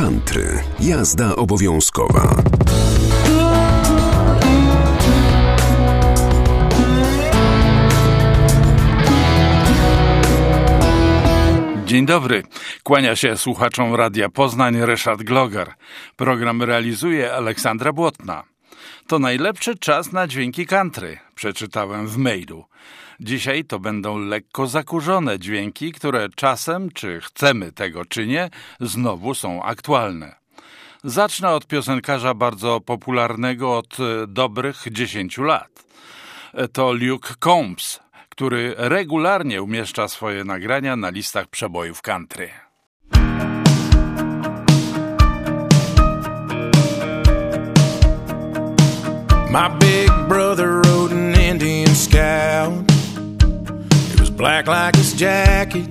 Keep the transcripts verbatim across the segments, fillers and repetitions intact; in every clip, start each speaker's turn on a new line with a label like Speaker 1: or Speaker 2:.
Speaker 1: Country. Jazda obowiązkowa.
Speaker 2: Dzień dobry. Kłania się słuchaczom Radia Poznań Ryszard Gloger. Program realizuje Aleksandra Błotna. To najlepszy czas na dźwięki country, przeczytałem w mailu. Dzisiaj to będą lekko zakurzone dźwięki, które czasem, czy chcemy tego czy nie, znowu są aktualne. Zacznę od piosenkarza bardzo popularnego od dobrych dziesięciu lat. To Luke Combs, który regularnie umieszcza swoje nagrania na listach przebojów country.
Speaker 3: My big brother rode an Indian Scout. It was black like his jacket,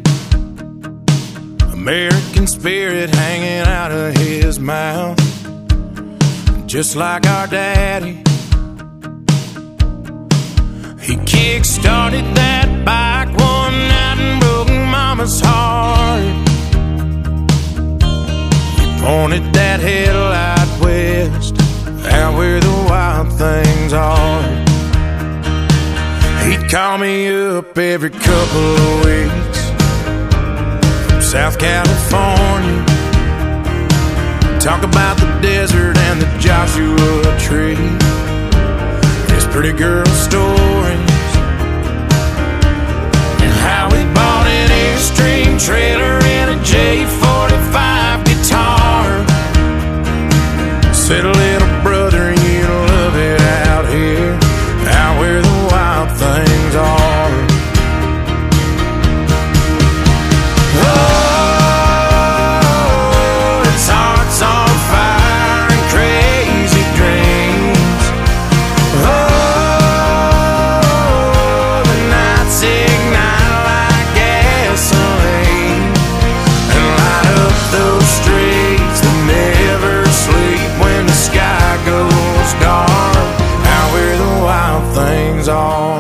Speaker 3: American spirit hanging out of his mouth, just like our daddy. He kick-started that bike one night and broke Mama's heart. He pointed that headlight west, out where the wild things are. He'd call me up every couple of weeks from South California, talk about the desert and the Joshua Tree, his pretty girl stories, and how he bought an Airstream trailer and a J forty-five guitar. Said, little brother, you love it out here, out where the wild things are. Oh, it's hearts on fire and crazy dreams. Oh, the nights ignite like gasoline and light up those streets that never sleep when the sky goes dark, out where the wild things are.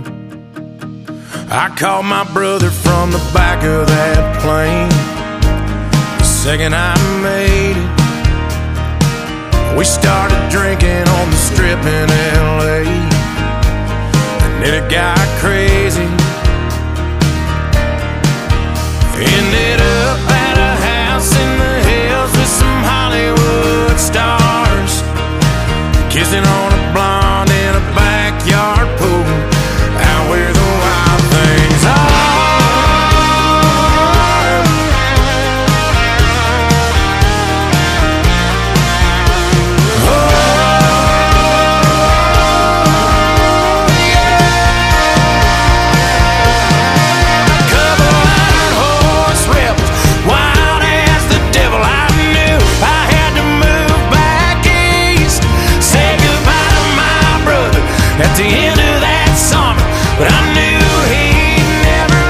Speaker 3: I called my brother from the back of that plane the second I made it. We started drinking on the strip in L A, and then it got crazy. Ended up at a house in the hills with some Hollywood stars, kissing on a blonde in a backyard pool, out where the wild things are. Oh, yeah. Couple iron horse rebels, wild as the devil. I knew I had to move back east, say goodbye to my brother at the end of that summer, but I knew he'd never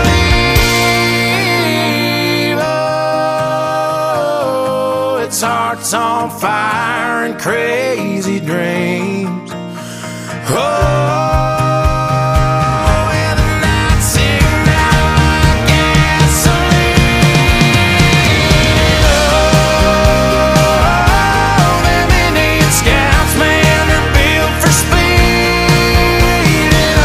Speaker 3: leave. Oh, it's hearts on fire and crazy dreams. Oh, and the nights ignite like gasoline. Oh, them Indian Scouts, man, they're built for speed. And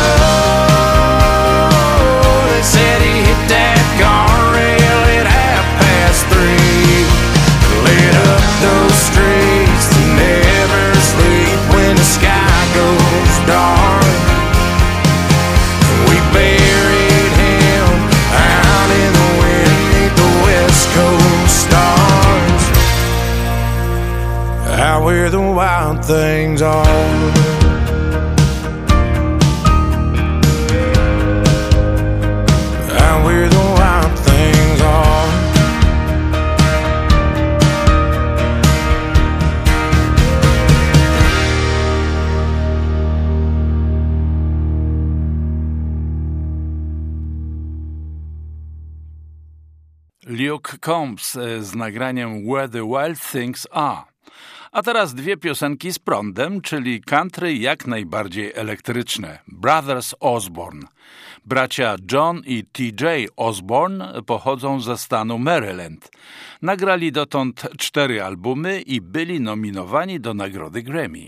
Speaker 3: oh, they said he hit that guardrail at half past three, lit up those streets that never sleep when the sky goes dark. We buried him out in the wind beneath the West Coast stars, out where the wild things are. Out where the wild things are.
Speaker 2: Luke Combs z nagraniem Where the Wild Things Are. A teraz dwie piosenki z prądem, czyli country jak najbardziej elektryczne. Brothers Osborne. Bracia John i T J Osborne pochodzą ze stanu Maryland. Nagrali dotąd cztery albumy i byli nominowani do nagrody Grammy.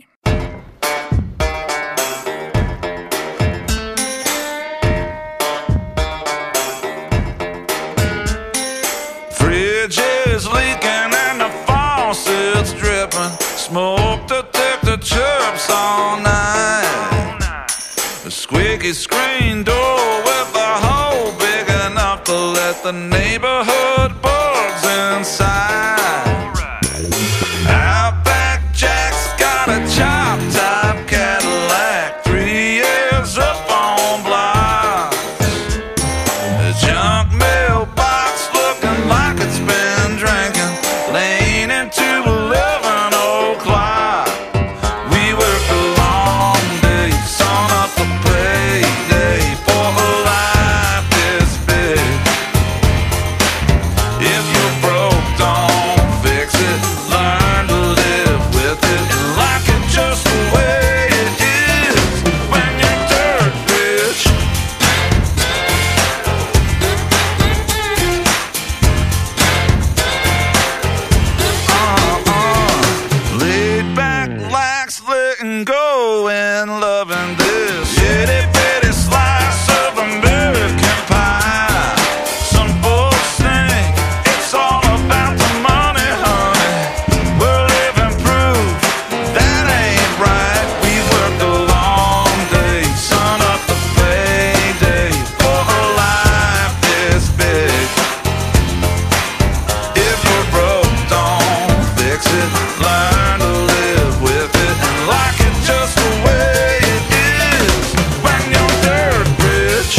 Speaker 3: Fridge is leaking and the faucet's dripping. Smoke detector chirps all night. A squeaky screen door with a hole big enough to let the neighborhood bugs inside. Outback Jack's got a chop top Cadillac, three years up on blocks. A junk mailbox looking like it's been drinking, laying into eleven o'clock. We worked a long day, sun up the payday for a life this big. If you're broke, don't fix it. Learn to live with it and like it just the way it is. When you're dirt rich, uh-uh. Laid back, lax, letting go and loving this itty bitty slice of American pie. Some folks think it's all about the money, honey. We're living proof that ain't right. We worked a long day, sun up the payday for a life this big. If you're broke, don't fix it. Learn to live with it and like it just the way it is. When you're dirt rich,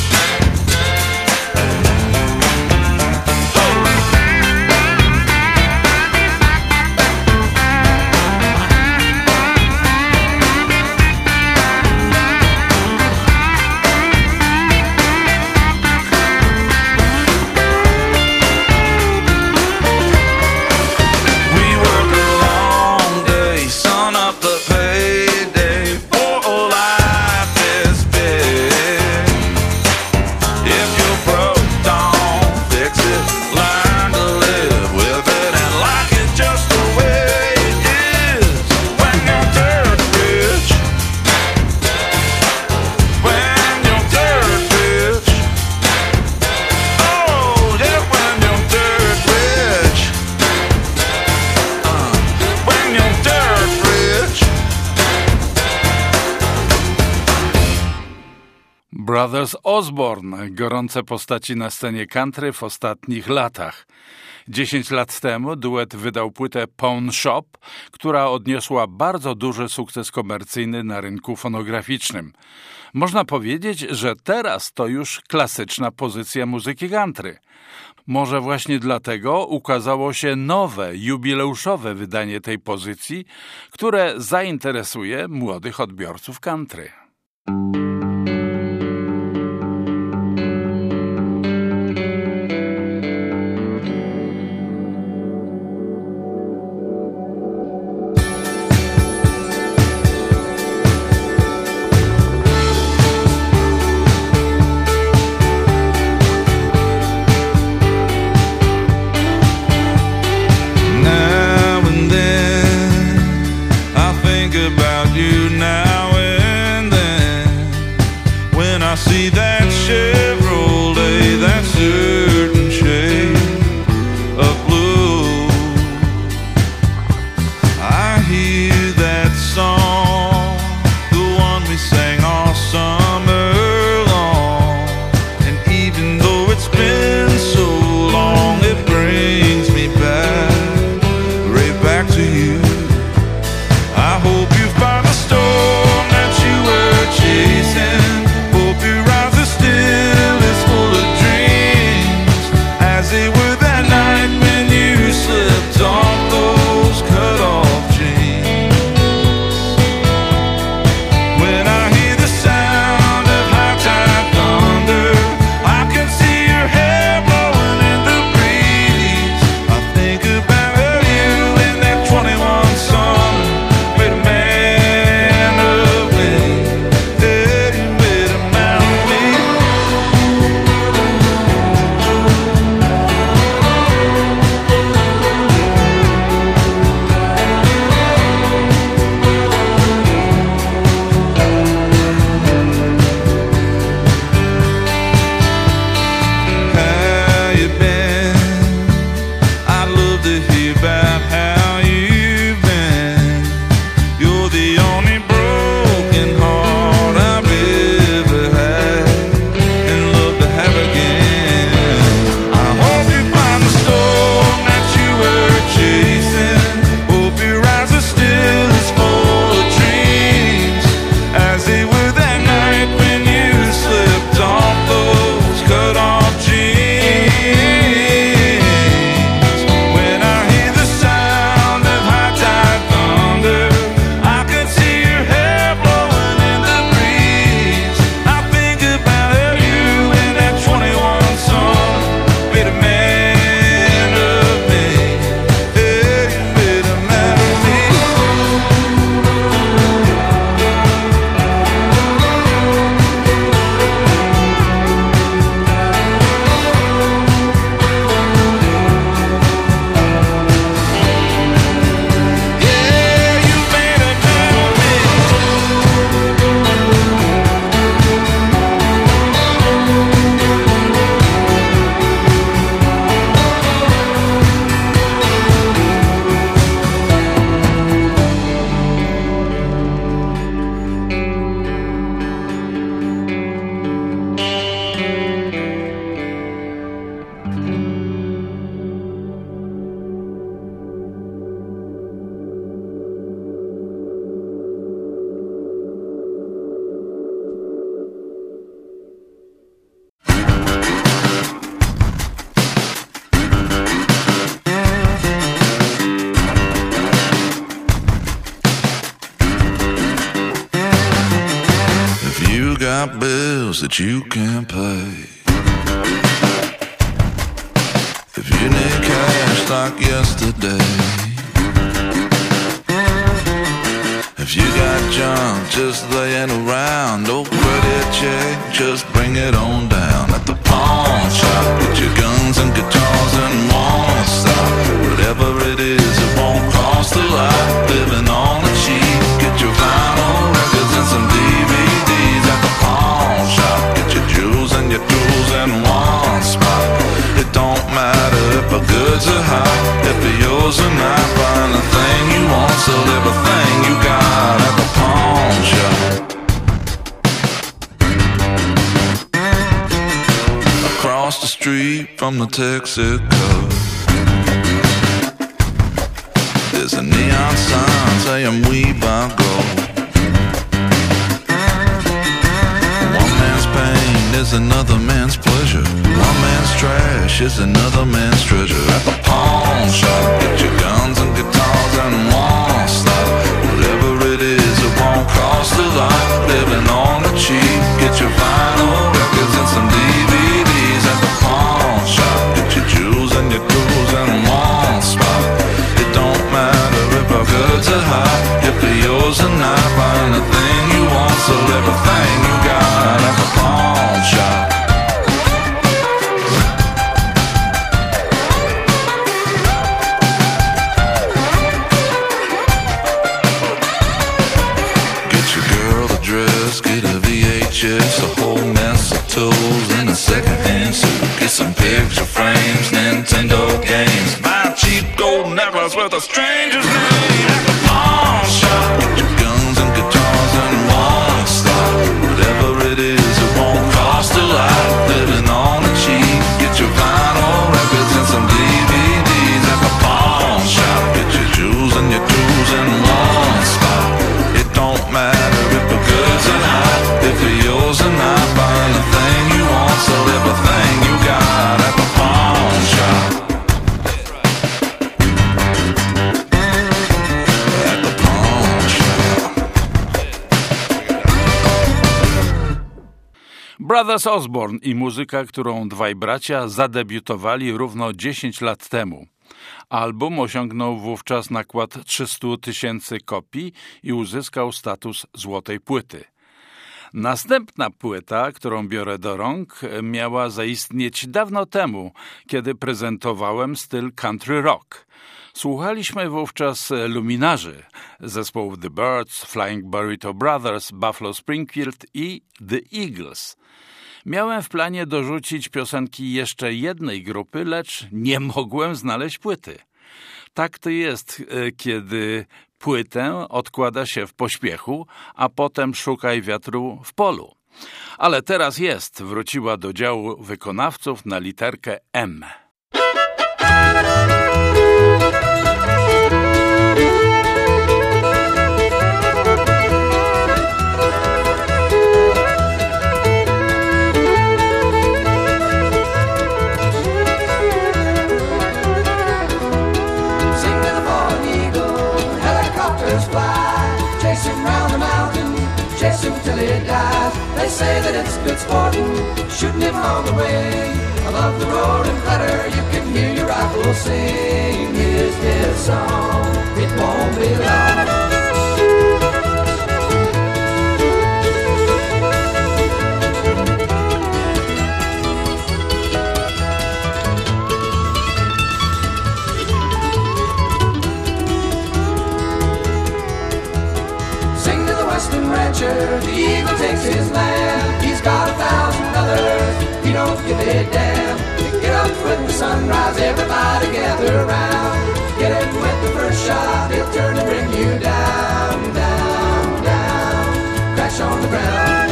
Speaker 3: we work a long day, sun up the payday for a life this big. If you're broke, don't fix it. Learn to live with it and like it just the way it is. When you're dirt rich, when you're dirt rich, oh yeah, when you're dirt rich, uh, when you're dirt rich.
Speaker 2: Brothers Osborne, gorące postaci na scenie country w ostatnich latach. Dziesięć lat temu duet wydał płytę Pawn Shop, która odniosła bardzo duży sukces komercyjny na rynku fonograficznym. Można powiedzieć, że teraz to już klasyczna pozycja muzyki country. Może właśnie dlatego ukazało się nowe, jubileuszowe wydanie tej pozycji, które zainteresuje młodych odbiorców country.
Speaker 3: Now and then I think about you now and then.
Speaker 4: that you can pay. If you need cash like yesterday, if you got junk just laying around, no credit check, just bring it on down. At the pawn shop, get your guns and guitars and won't stop. Whatever it is, it won't cost a lot. Living on the cheap, get your vinyl records and some D V Ds. At the pawn shop, get your jewels and your tools in one spot. It don't matter if the goods are hot, if they're yours or not. Find the thing you want, sell everything you got at the pawn shop. Across the street from the Texaco, there's a neon sign saying we buy gold. One man's pain is another man's pleasure. One man's trash is another man's treasure. At the pawn shop, get your guns and guitars and won't stop. Whatever it is, it won't cost a lot. Living on the cheap, get your vinyl records and some D V Ds. At the pawn shop, get your jewels and your tools and one spot. It don't matter if our goods are hot, if they're yours or not. Find the thing you want, sell everything you got at the pawn shop. Get a V H S, a whole mess of tools in a second-hand suit. Get some picture frames, Nintendo games. Buy a cheap gold necklace with a stranger's name. At the pawn shop, get your guns and guitars and won't stop. Whatever it is, it won't cost a lot. Living on the cheap, get your vinyl records and some D V Ds. At the pawn shop, get your jewels and your tools in one spot. It don't matter if the goods are hot, if they're yours or not. Find the thing you want, sell everything you got at the pawn shop. At the pawn shop.
Speaker 2: Brothers Osborne i muzyka, którą dwaj bracia zadebiutowali równo dziesięć lat temu. Album osiągnął wówczas nakład trzysta tysięcy kopii i uzyskał status złotej płyty. Następna płyta, którą biorę do rąk, miała zaistnieć dawno temu, kiedy prezentowałem styl country rock. Słuchaliśmy wówczas luminarzy zespołów The Byrds, Flying Burrito Brothers, Buffalo Springfield i The Eagles. Miałem w planie dorzucić piosenki jeszcze jednej grupy, lecz nie mogłem znaleźć płyty. Tak to jest, kiedy płytę odkłada się w pośpiechu, a potem szukaj wiatru w polu. Ale teraz jest, wróciła do działu wykonawców na literkę M.
Speaker 5: Till he dies. They say that it's good sporting, shooting him on the wing. Above the roaring clatter, you can hear your rifle sing. Here's his song, it won't be long. The eagle takes his land. He's got a thousand others. He don't give a damn. Get up with the sunrise, everybody gather around. Get him with the first shot, he'll turn and bring you down, down, down. Crash on the ground.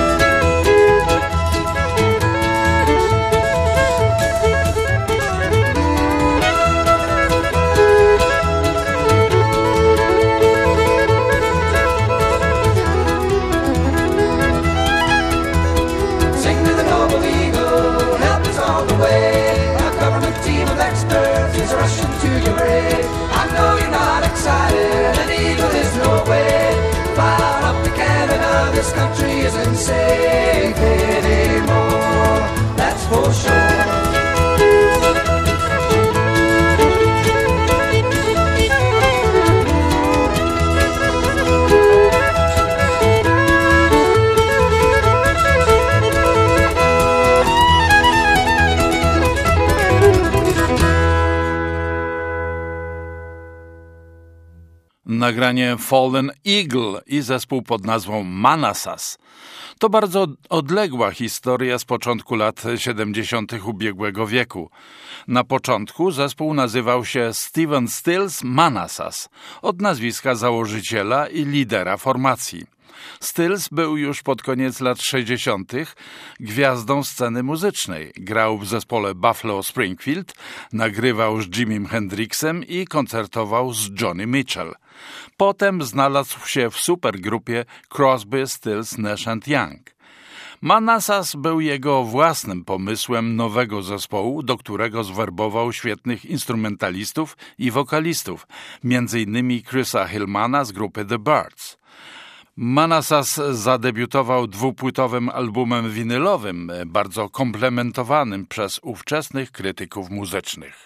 Speaker 5: Rushing to your aid. I know you're not excited. An eagle is no way. Fire up to Canada. This country isn't safe anymore.
Speaker 2: nagranie Fallen Eagle i zespół pod nazwą Manassas. To bardzo odległa historia z początku lat siedemdziesiątych ubiegłego wieku. Na początku zespół nazywał się Stephen Stills Manassas, od nazwiska założyciela i lidera formacji. Stills był już pod koniec lat sześćdziesiątych gwiazdą sceny muzycznej. Grał w zespole Buffalo Springfield, nagrywał z Jimim Hendrixem i koncertował z Johnny Mitchell. Potem znalazł się w supergrupie Crosby, Stills, Nash and Young. Manassas był jego własnym pomysłem nowego zespołu, do którego zwerbował świetnych instrumentalistów i wokalistów, między innymi Chrisa Hillmana z grupy The Byrds. Manassas zadebiutował dwupłytowym albumem winylowym, bardzo komplementowanym przez ówczesnych krytyków muzycznych.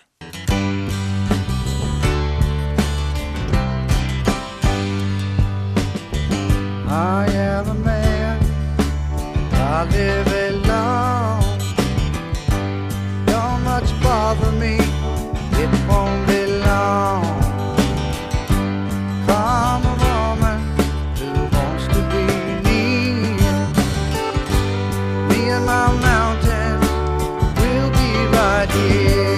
Speaker 6: I am a man, I live alone. Don't much bother me, it won't be long. Come a woman who wants to be me. Me and my mountain will be right here.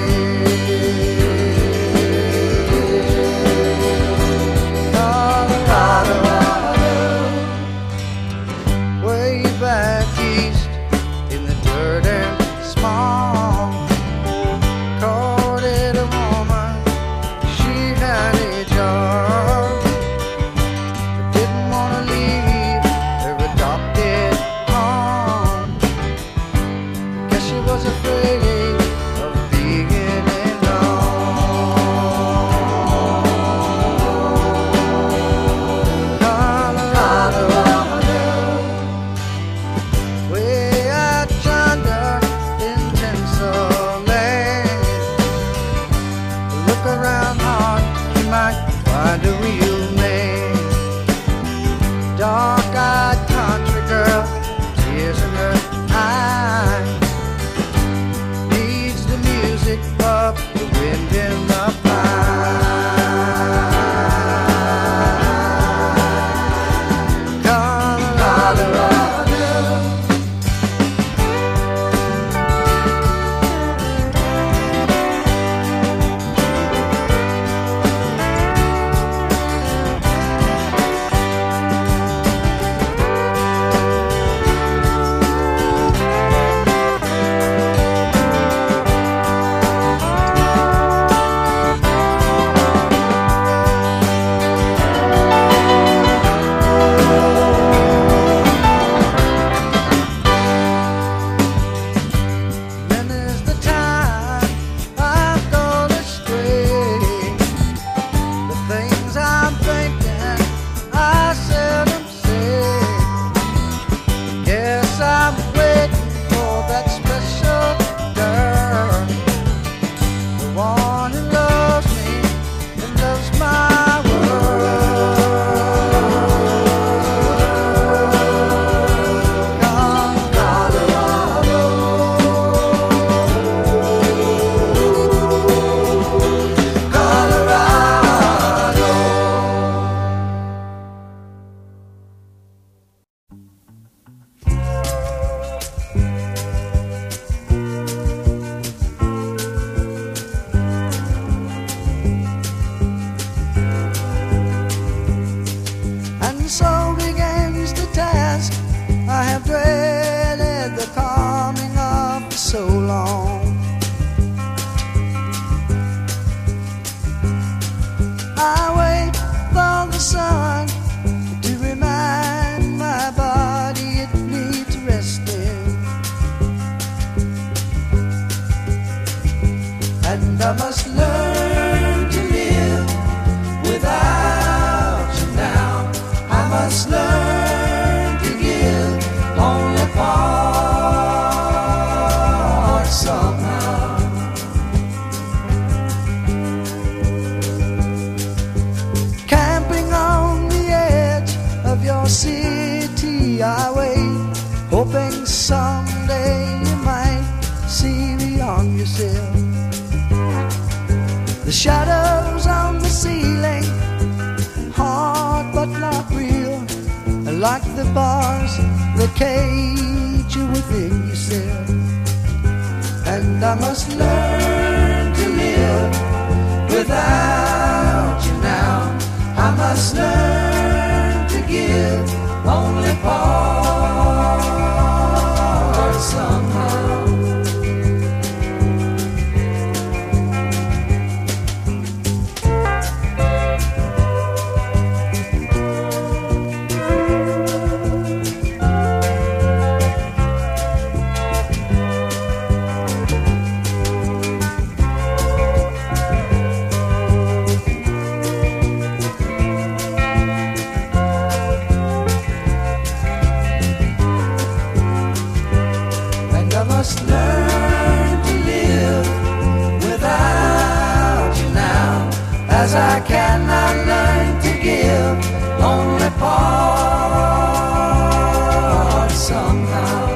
Speaker 6: like the bars that cage you within yourself. And I must learn to live without you now. I must learn to give only part somehow. As I cannot learn to give only part somehow.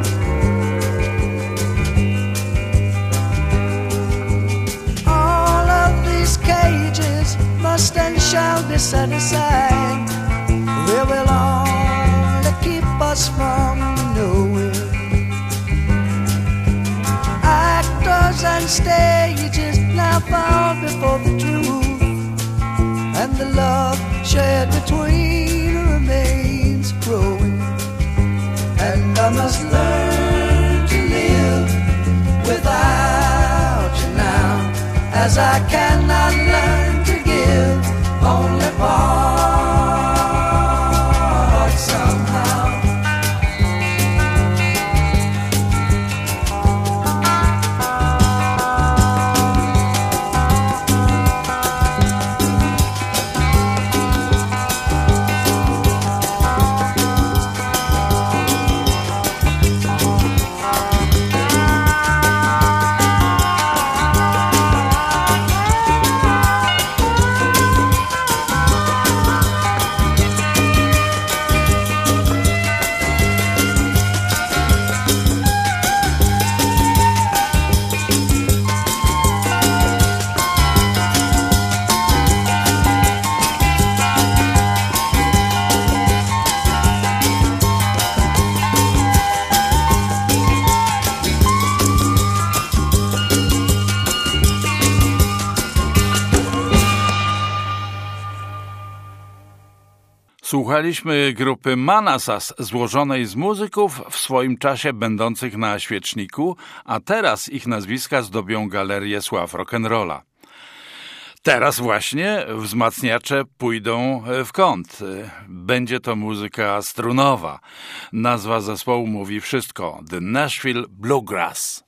Speaker 6: All of these cages must and shall be set aside. They will only keep us from knowing. Actors and stages now fall before the truth, and the love shared between remains growing. And I must learn to live without you now, as I cannot learn to give only part somehow.
Speaker 2: Słuchaliśmy grupy Manassas, złożonej z muzyków w swoim czasie będących na świeczniku, a teraz ich nazwiska zdobią galerię sław rock'n'rolla. Teraz właśnie wzmacniacze pójdą w kąt. Będzie to muzyka strunowa. Nazwa zespołu mówi wszystko. The Nashville Bluegrass.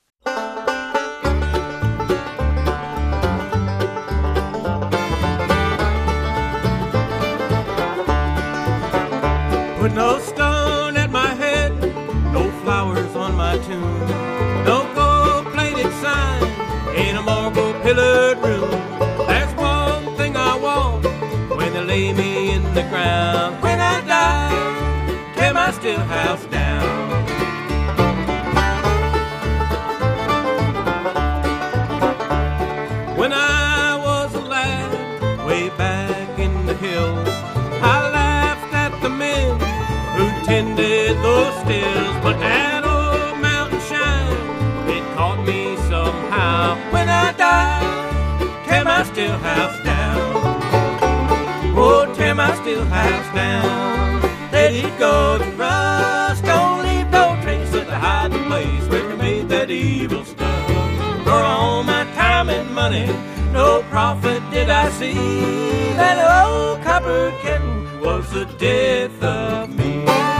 Speaker 7: Put no stone at my head, no flowers on my tomb, no gold-plated sign in a marble-pillared room. There's one thing I want when they lay me in the ground. When I die, tear my still house down. When I was a lad, way back in the hills, I laughed at the men who tended those stills, but that old mountain shine, it caught me somehow. When I die, tear my still house down. Oh, tear my still house down. Let it go to rust. Don't leave no trace of the hiding place where we made that evil stuff. For all my time and money, no profit did I see. That old copper kettle was the death of me.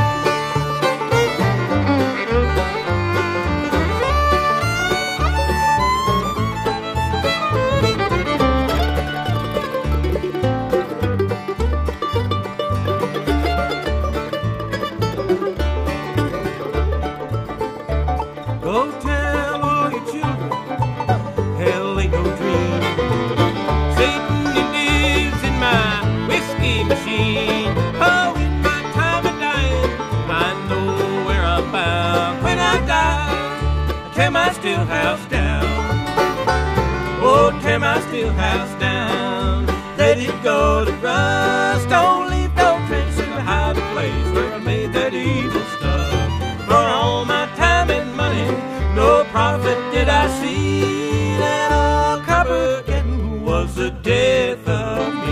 Speaker 7: Go tell all your children, hell ain't no dream. Satan, he lives in my whiskey machine. Oh, in my time of dying, I know where I'm bound. When I die, tear my still house down. Oh, tear my still house down. Let it go to rust. Don't leave no trace in the hiding place where death of me.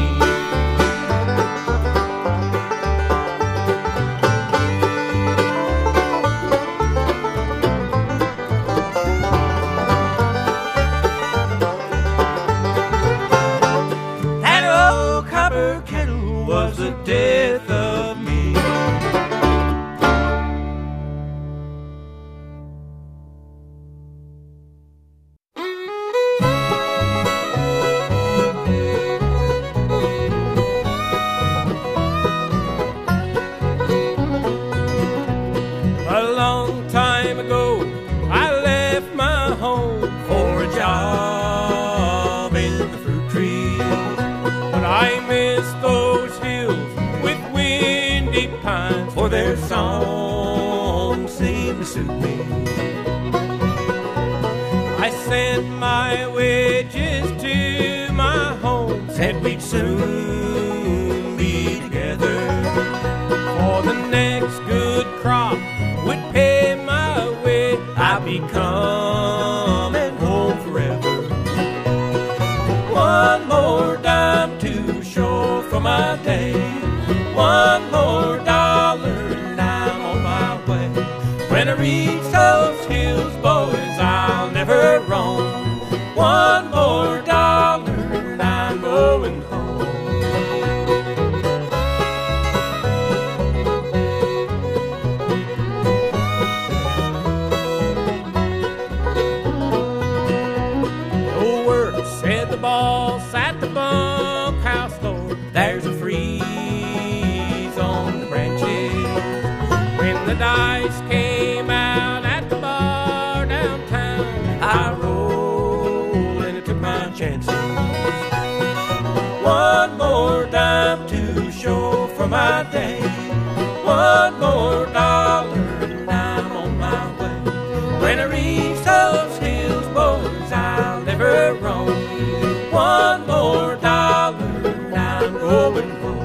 Speaker 7: That old copper kettle was the death of me. For their song seemed to suit me. I sent my wages to my home, said we'd soon be together. For the next good crop would pay my way, I'd be coming home forever. One more dime to show for my day, one more dollar and I'm on my way. When I reach those hills, boys, I'll never roam. One more dollar and I'm going home. No work, said the boss at the bunkhouse door. There's a free the dice came out at the bar downtown. I rolled and I took my chances. One more dime to show for my day, one more dollar and I'm on my way. When I reach those hills, boys, I'll never roam. One more dollar and I'm going home.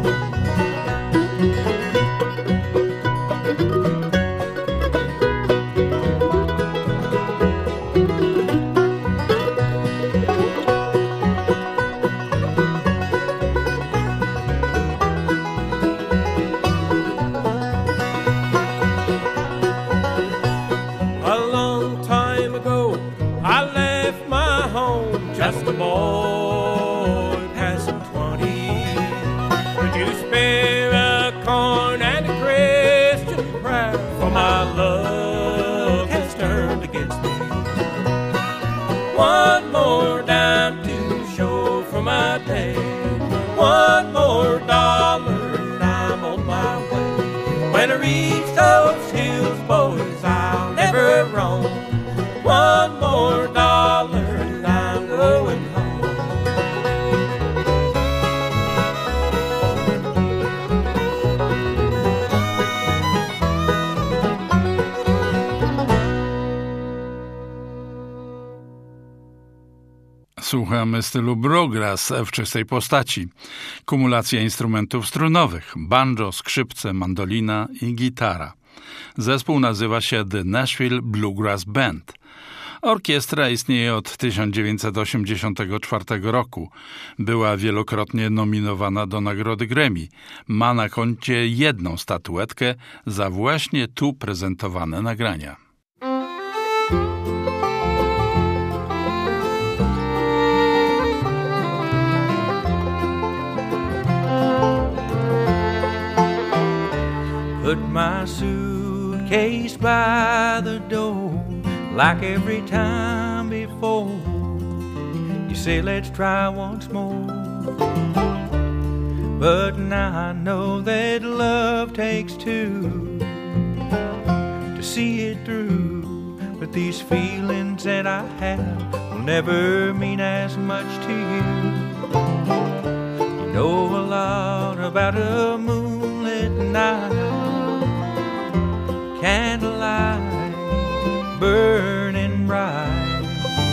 Speaker 7: Just a boy passing twenty. Could you spare a corn and a Christian prayer? For my love has turned against me. One more dime to show for my day, one more dollar and I'm on my way. When I reach those hills, boys, I'll never roam. One more dollar and I'm going home.
Speaker 2: Słuchamy stylu bluegrass w czystej postaci. Kumulacja instrumentów strunowych, banjo, skrzypce, mandolina i gitara. Zespół nazywa się The Nashville Bluegrass Band. Orkiestra istnieje od tysiąc dziewięćset osiemdziesiątego czwartego roku. Była wielokrotnie nominowana do nagrody Grammy. Ma na koncie jedną statuetkę za właśnie tu prezentowane nagrania.
Speaker 7: Put my suitcase by the door, like every time before. You say let's try once more, but now I know that love takes two to see it through. But these feelings that I have will never mean as much to you. You know a lot about a moonlit night, candlelight burning bright,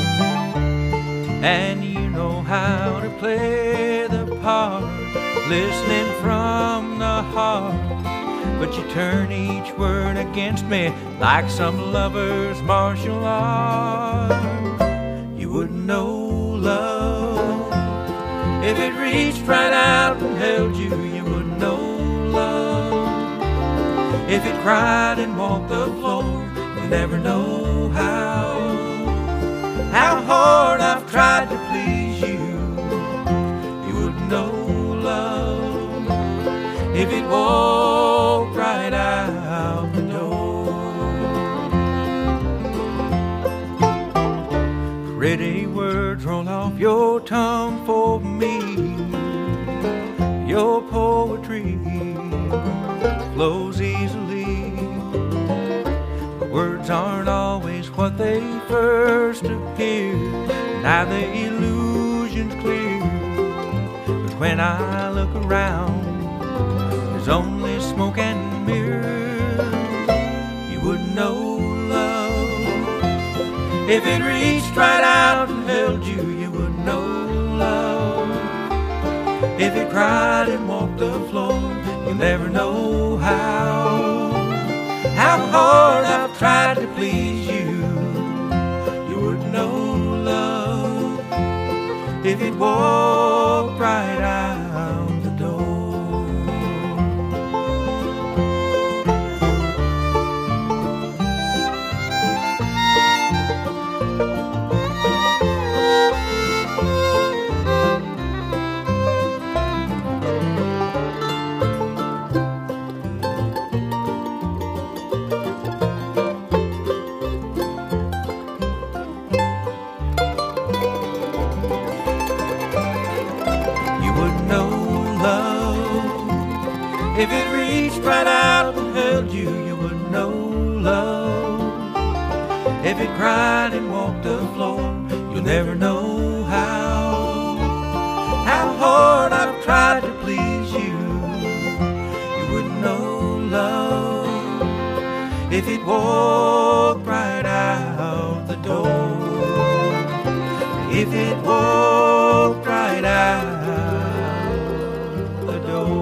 Speaker 7: and you know how to play the part, listening from the heart. But you turn each word against me like some lover's martial art. You wouldn't know love If it reached right out and held you, you wouldn't know love. If it cried and walked the floor, you'll never know how. How hard I've tried to please you, you wouldn't know love. If it walked right out the door. Pretty words roll off your tongue for me. Your poetry flows easily. But words aren't always what they first appear. Now the illusion's clear. But when I look around, there's only smoke and mirrors. You wouldn't know love. If it reached right out and held you, you wouldn't know love. If it cried and walked the floor, you'll never know how. How hard I've tried to please you, you wouldn't know love. If it walked right out the door. If it reached right out and held you, you wouldn't know love. If it cried and walked the floor, you'll never know how. How hard I've tried to please you, you wouldn't know love. If it walked right out the door. If it walked right out the door.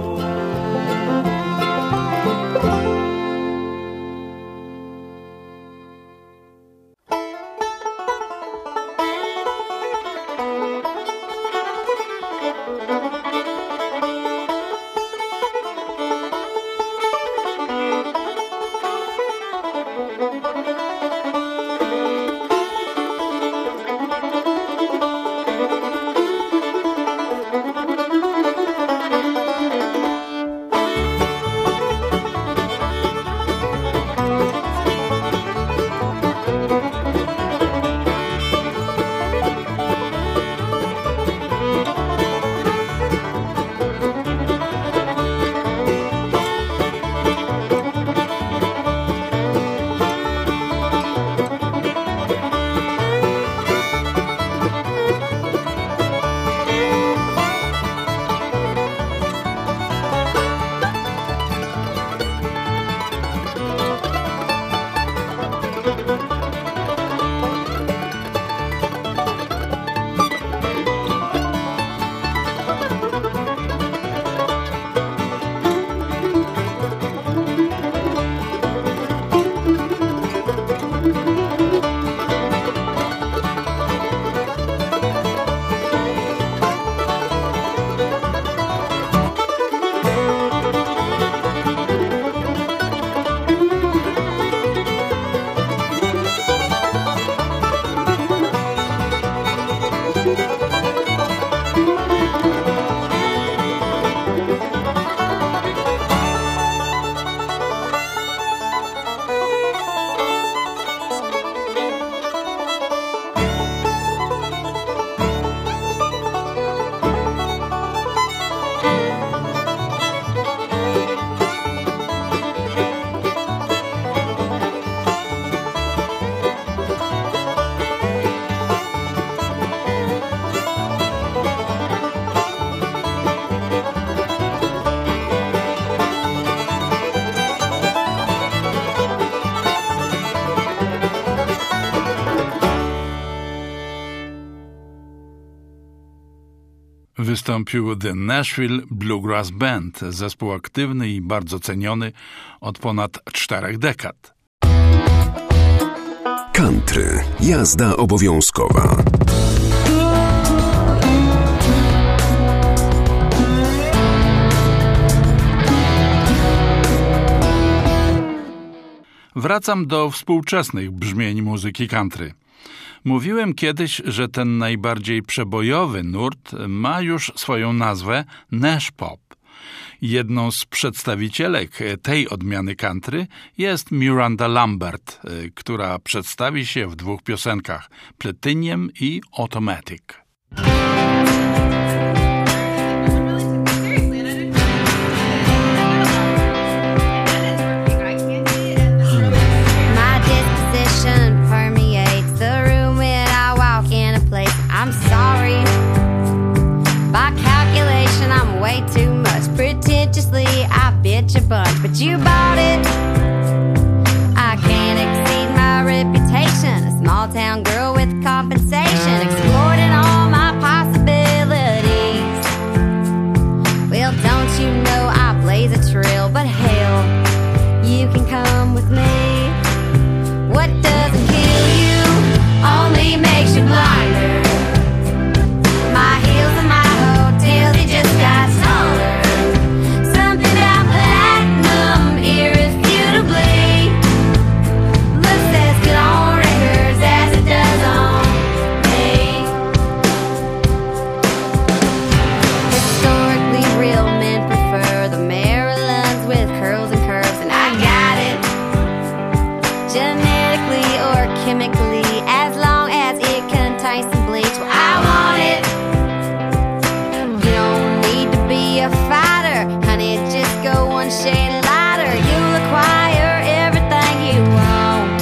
Speaker 2: Wystąpił The Nashville Bluegrass Band, zespół aktywny i bardzo ceniony od ponad czterech dekad.
Speaker 1: Country. Jazda obowiązkowa.
Speaker 2: Wracam do współczesnych brzmień muzyki country. Mówiłem kiedyś, że ten najbardziej przebojowy nurt ma już swoją nazwę Nash Pop. Jedną z przedstawicielek tej odmiany country jest Miranda Lambert, która przedstawi się w dwóch piosenkach – Platinum i Automatic.
Speaker 8: I'm sorry, by calculation I'm way too much. Pretentiously I bitch a bunch, but you bought it. I can't exceed my reputation, a small town girl with compensation, exploring all my possibilities. Well, don't you know I blaze a trail, but hell, you can come with me. What doesn't kill you only makes you blinder. My heels and my hotel, they just got taller. Something about platinum, irrefutably. Looks as good on records as it does on me. Historically real men prefer the Marilyns with curls and curves, and I got it. Genetically or chemically, as long as it contains some bleach, well, I want it. A fighter, honey, just go one shade lighter. You'll acquire everything you want.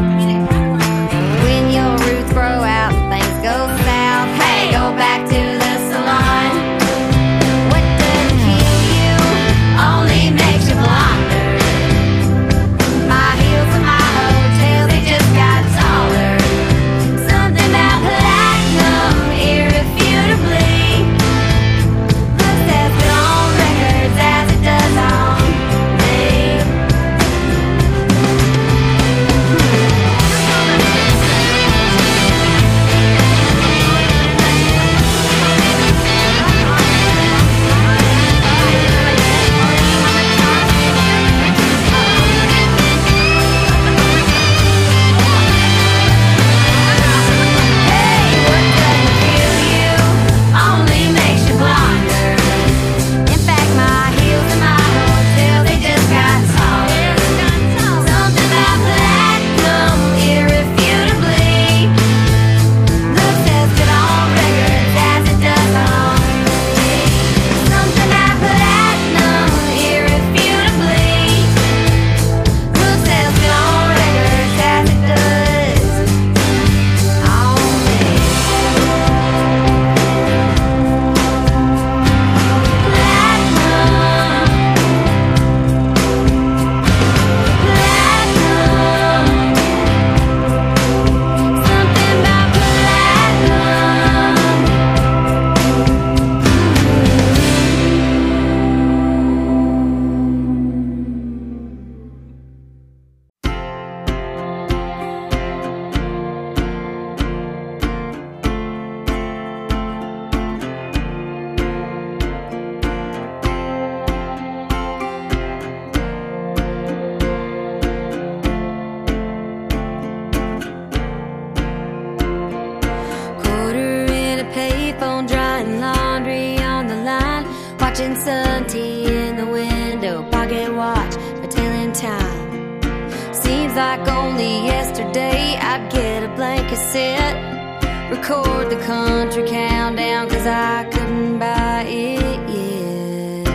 Speaker 8: When your roots grow out and things go south, hey, go back to the salon. What doesn't kill you only makes you blonder. My heels and my hotel, they just got taller. Something about platinum, irrefutably. As it does on me. Hey, what doesn't kill you only makes you blonder. In fact, my heels and my hotel, they just got taller. Something about platinum, irrefutably. Looks as good on records as it does on me. Something about platinum, irrefutably. Looks as good on records as it does on me. Quarter in a payphone, drying laundry on the line, watching sun tea in the window, pocket watch for telling time. Seems like only yesterday I'd get a blank cassette, record the country countdown, cause I couldn't buy it yet.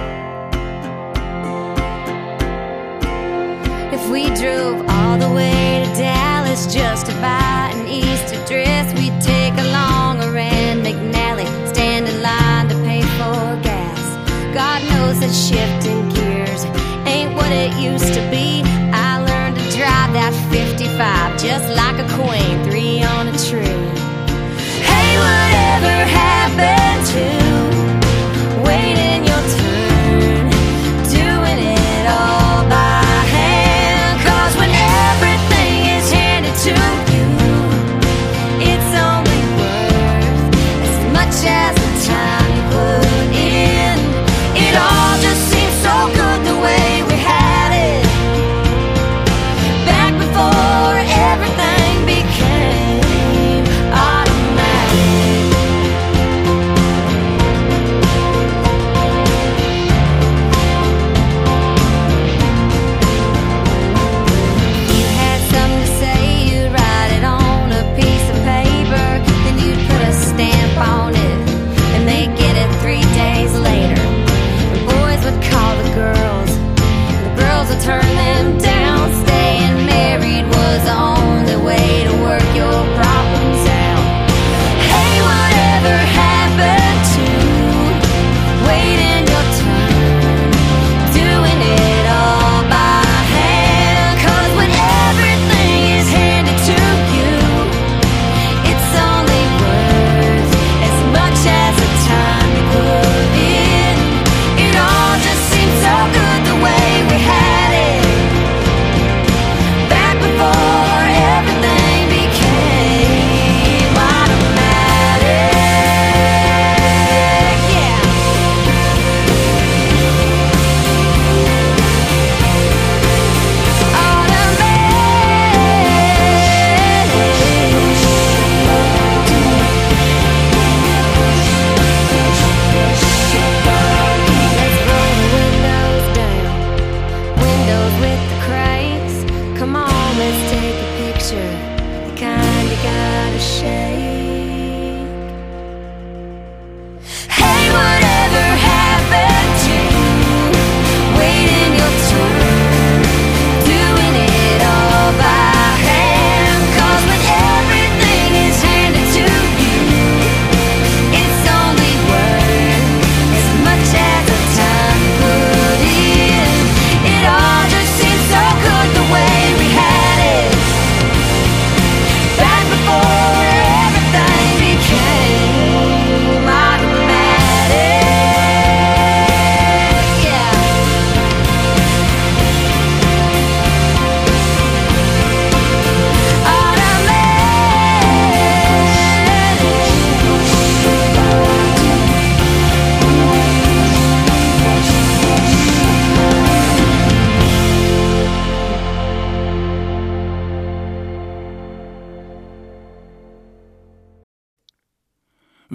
Speaker 8: If we drove all the way to Dallas just to buy an Easter dress, we'd take along a Rand McNally, stand in line to pay for gas. God knows that shifting gears ain't what it used to be. I learned to drive that fifty-five just like a queen, three on a tree. Hey, whatever happened to waiting your turn, doing it all by hand? Cause when everything is handed to you, it's only worth as much as the time you put in. It all just seems so good the way we had it.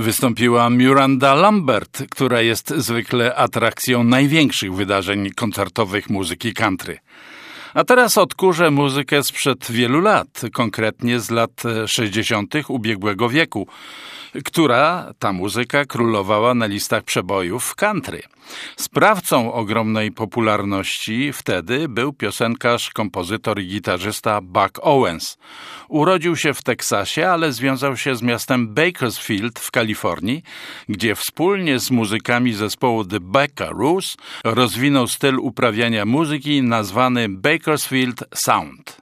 Speaker 2: wystąpiła Miranda Lambert, która jest zwykle atrakcją największych wydarzeń koncertowych muzyki country. A teraz odkurzę muzykę sprzed wielu lat, konkretnie z lat sześćdziesiątych ubiegłego wieku, która ta muzyka królowała na listach przebojów country. Sprawcą ogromnej popularności wtedy był piosenkarz, kompozytor i gitarzysta Buck Owens. Urodził się w Teksasie, ale związał się z miastem Bakersfield w Kalifornii, gdzie wspólnie z muzykami zespołu The Buckaroos rozwinął styl uprawiania muzyki nazwany Bakersfield Sound.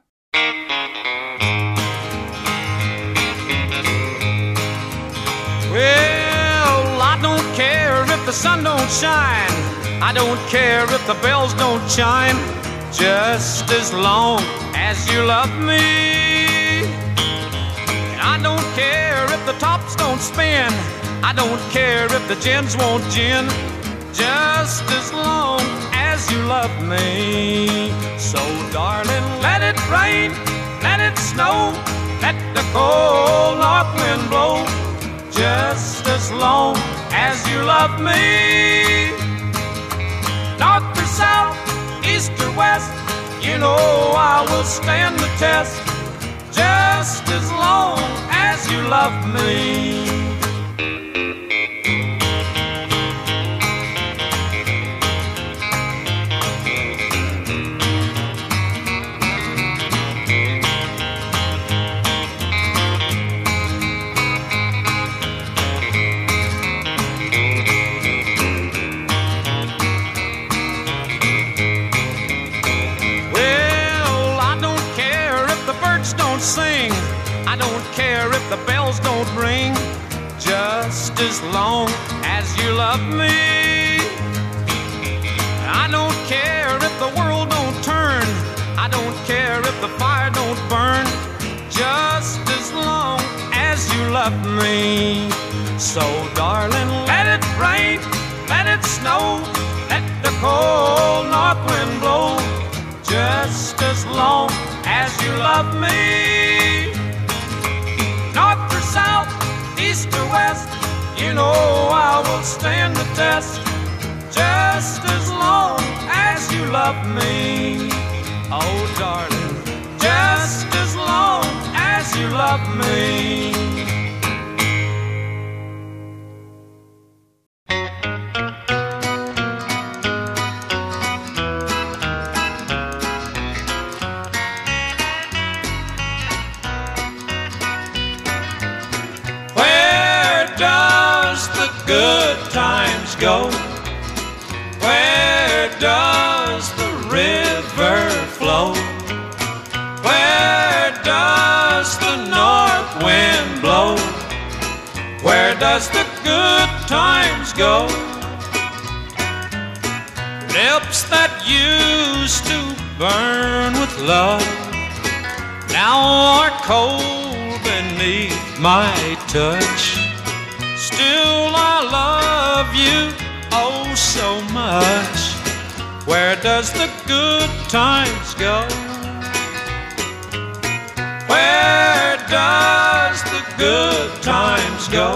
Speaker 9: Well, I don't care if the sun don't shine. I don't care if the bells don't chime. Just as long as you love me. And I don't care if the tops don't spin. I don't care if the gins won't gin. Just as long as you love me. So darling, let it rain, let it snow, let the cold north wind blow. Just as long as you love me. North or south, east or west, you know I will stand the test. Just as long as you love me. Sing. I don't care if the bells don't ring. Just as long as you love me. I don't care if the world don't turn. I don't care if the fire don't burn. Just as long as you love me. So darling, let it rain, let it snow, let the cold north wind blow. Just as long as you love me. North or south, east or west, you know I will stand the test. Just as long as you love me. Oh darling, just as long as you love me. Good times go. Where does the river flow? Where does the north wind blow? Where does the good times go? Lips that used to burn with love now are cold beneath my touch. Still I love you oh so much. Where does the good times go? Where does the good times go?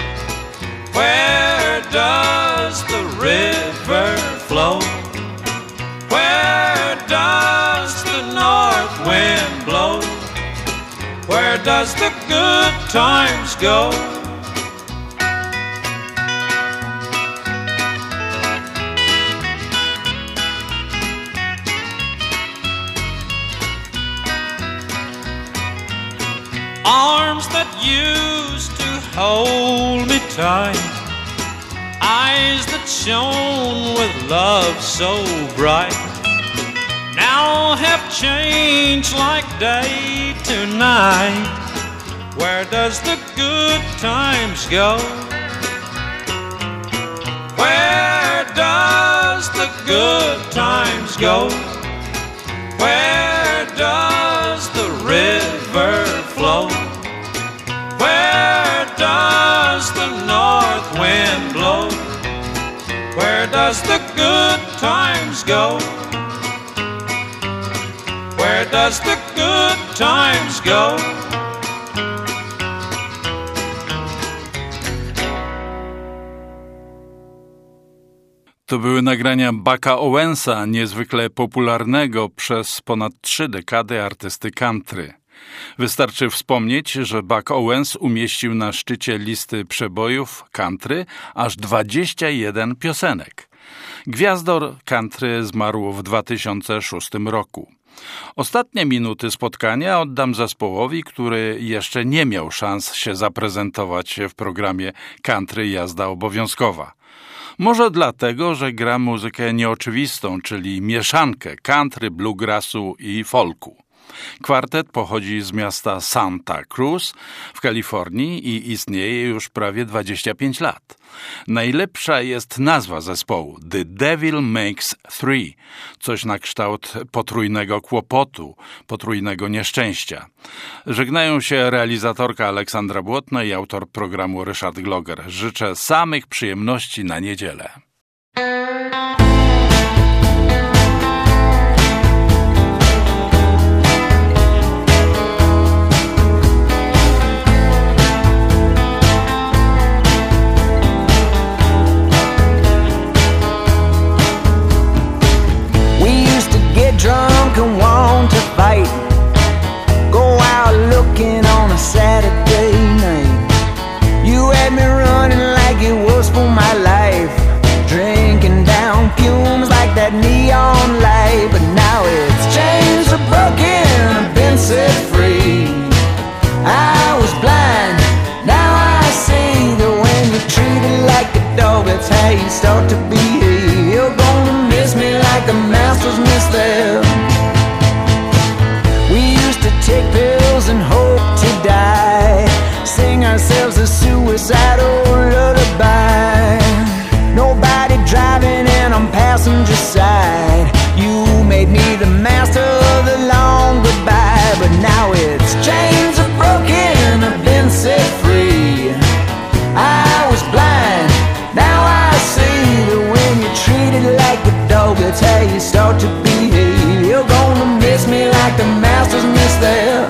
Speaker 9: Where does the river flow? Where does the north wind blow? Where does the good times go? Arms that used to hold me tight, eyes that shone with love so bright, now have changed like day to night. Where does the good times go? Where does the good times go? Where does the river flow? Where does the north wind blow? Where does the good times go? Where does the good times go?
Speaker 2: To były nagrania Bucka Owensa, niezwykle popularnego przez ponad trzy dekady artysty country. Wystarczy wspomnieć, że Buck Owens umieścił na szczycie listy przebojów country aż dwadzieścia jeden piosenek. Gwiazdor country zmarł w dwa tysiące szóstym roku. Ostatnie minuty spotkania oddam zespołowi, który jeszcze nie miał szans się zaprezentować w programie Country Jazda Obowiązkowa. Może dlatego, że gra muzykę nieoczywistą, czyli mieszankę country, bluegrassu i folku. Kwartet pochodzi z miasta Santa Cruz w Kalifornii i istnieje już prawie dwadzieścia pięć lat. Najlepsza jest nazwa zespołu The Devil Makes Three, coś na kształt potrójnego kłopotu, potrójnego nieszczęścia. Żegnają się realizatorka Aleksandra Błotna i autor programu Ryszard Gloger. Życzę samych przyjemności na niedzielę.
Speaker 6: Drunk and want to fight, go out looking on a Saturday night. You had me running like it was for my life, drinking down fumes like that neon light. But now it's chains are broken, I've been set free. I was blind, now I see that when you're treated like a dog, that's how you start to behave. You're gonna miss me like the masters miss them. We used to take pills and hope to die, sing ourselves a suicidal lullaby. Nobody driving and on passenger side. You made me the master of the long goodbye. But now it's chains are broken, I've been set free. I was blind, now I see that when you're treated like a dog, that's how you start to behave. You're gonna miss me like the masters miss them.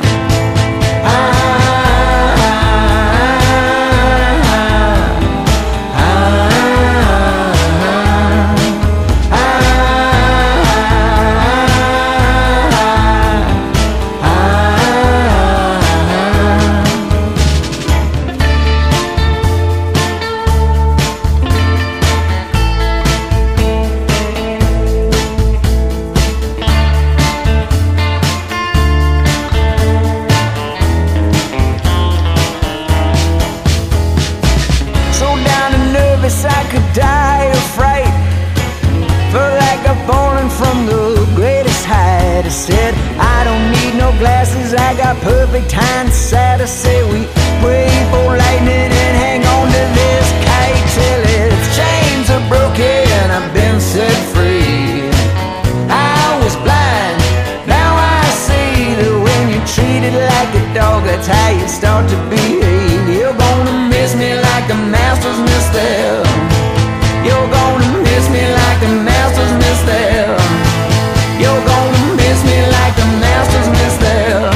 Speaker 6: I said, I don't need no glasses, I got perfect hindsight. I say we pray for lightning and hang on to this kite till its chains are broken, I've been set free. I was blind, now I see that when you're treated like a dog, that's how you start to behave. You're gonna miss me like the masters miss them. You're gonna miss me like the masters miss them. You're gonna miss me like the masters miss them.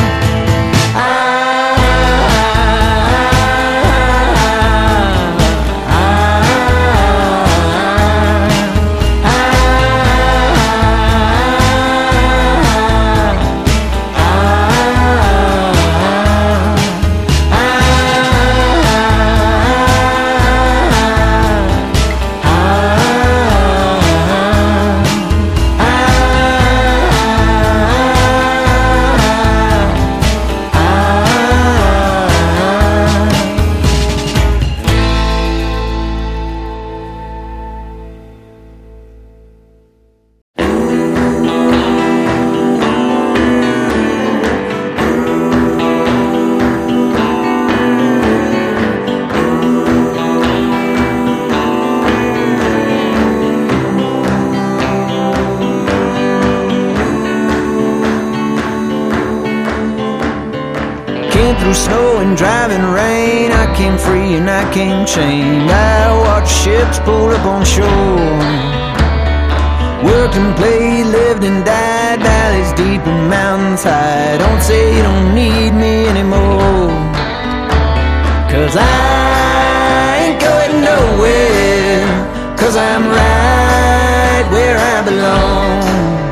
Speaker 6: Through snow and driving rain, I came free and I came chained. I watched ships pull up on shore, worked and played, lived and died, valleys deep and mountains high. Don't say you don't need me anymore, 'cause I ain't going nowhere, 'cause I'm right right where I belong.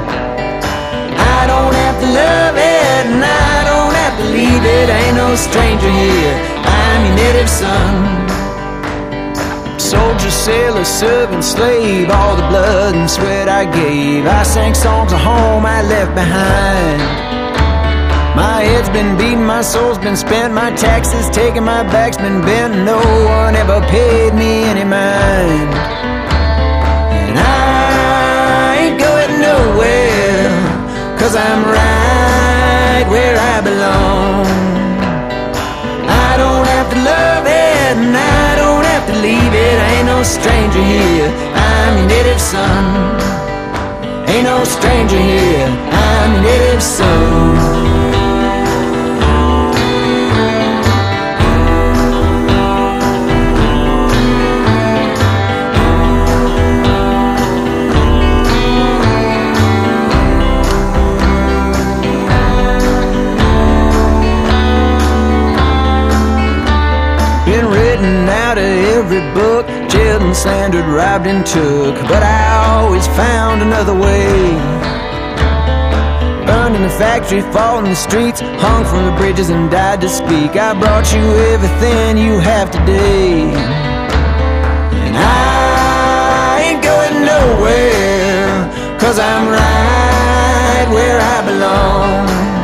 Speaker 6: I don't have to love it, and I don't have to leave it. Ain't no stranger here, I'm your native son. Soldier, sailor, servant, slave, all the blood and sweat I gave. I sang songs of home I left behind. My head's been beaten, my soul's been spent, my taxes taken, my back's been bent. No one ever paid me any mind. And I ain't going nowhere, 'cause I'm right where I belong. I don't have to love it, and I don't have to leave it. I ain't no stranger here, I'm your native son. Ain't no stranger here, I'm your native son. Out of every book, jailed and slandered, robbed and took, but I always found another way. Burned in the factory, fought in the streets, hung from the bridges and died to speak. I brought you everything you have today, and I ain't going nowhere, 'cause I'm right where I belong.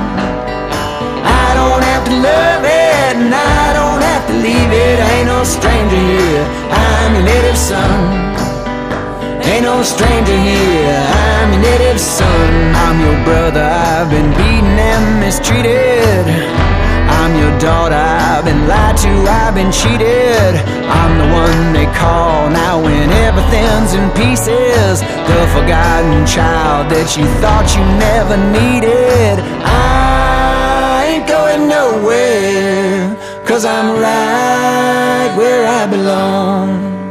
Speaker 6: I don't have to love it, and I don't have to leave it. Ain't no stranger here, I'm your native son. Ain't no stranger here, I'm your native son. I'm your brother, I've been beaten and mistreated. I'm your daughter, I've been lied to, I've been cheated. I'm the one they call now when everything's in pieces, the forgotten child that you thought you never needed. I ain't going nowhere, 'cause I'm right where I belong.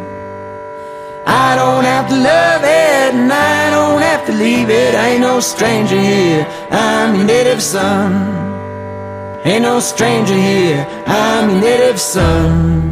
Speaker 6: I don't have to love it, and I don't have to leave it. I ain't no stranger here, I'm your native son. Ain't no stranger here, I'm your native son.